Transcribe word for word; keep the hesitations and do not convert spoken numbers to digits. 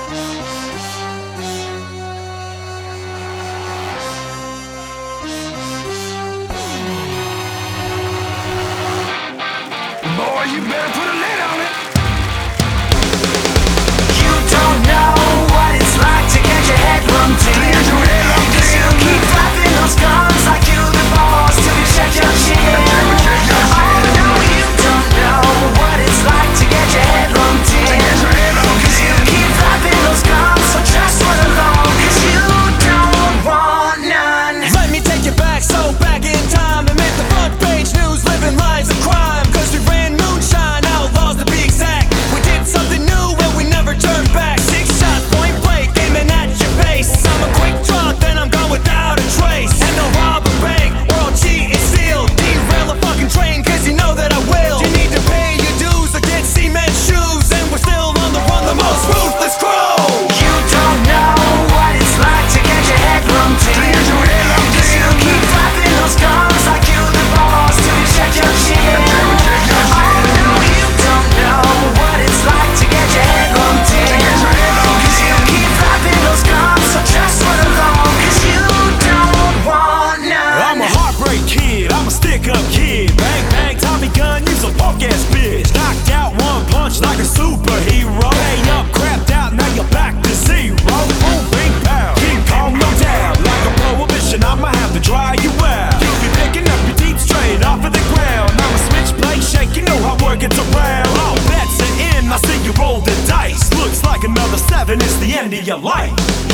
Boy, you better put a lid on it. You don't know what it's like to get your head lumped in. To get your head lumped in. 'Cause you keep flapping those gums like you the boss till you check your chin. Oh no, you don't know what it's like to get your head lumped in. To get your head lumped 'Cause you in. keep flapping those gums, so just run along. 'Cause you don't want none. Let me take you back, so back in time, and make the front page news, living lives of crime. 'Cause we ran moonshine, outlaws to be exact. We did something new and we never turned back. Six shots, point blank, aiming at your face. I'm a quick draw, then I'm gone without a trace. And I'll rob a bank, or I'll cheat and steal. Derail a fucking train, 'cause you know that I will. You need to pay your dues or get cement shoes, and we're still on the run, the most ruthless crew. You don't know what it's like to get your head lumped in. To get your head lumped 'Cause you in. keep flapping those gums like you the boss till you check your chin. Oh no, you don't know what it's like to get your head lumped in. To get your head lumped 'Cause you keep flapping those gums, so just run along. 'Cause you don't want none. I'm a heartbreak kid, I'm a stick-up kid. Bang, bang, Tommy gun, use a punk-ass bitch. Knocked out one punch like a superhero. Hey up, crapped out, now you're back to zero. Boom, bing, pow, King Kong, no down. Like a prohibition, I'ma have to dry you out. You'll be picking up your teeth straight off of the ground. I'm a switchblade shake, you know how word gets around. All bets are in, I see you roll the dice. Looks like another seven, it's the end of your life.